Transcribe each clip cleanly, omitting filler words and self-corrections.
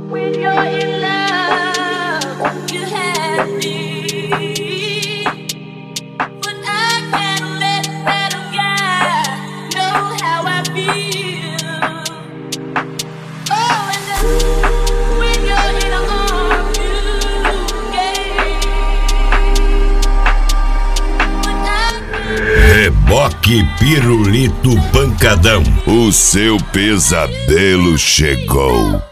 When you're in love, you have me, but I can't let that guy know how I feel. Oh, and when you're in a arm, you Reboque Pirulito Pancadão. O seu pesadelo chegou.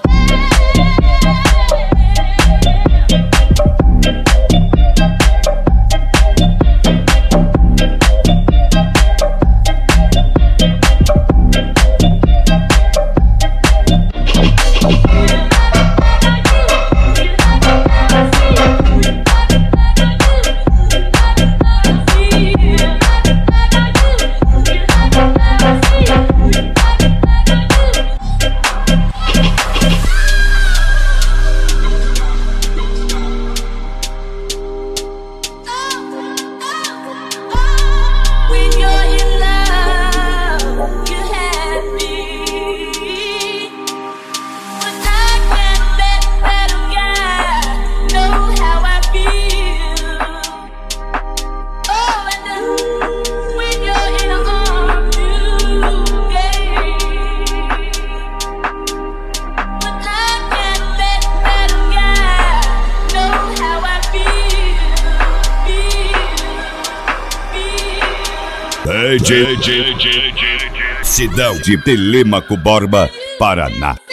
Cidade de Telêmaco Borba, Paraná.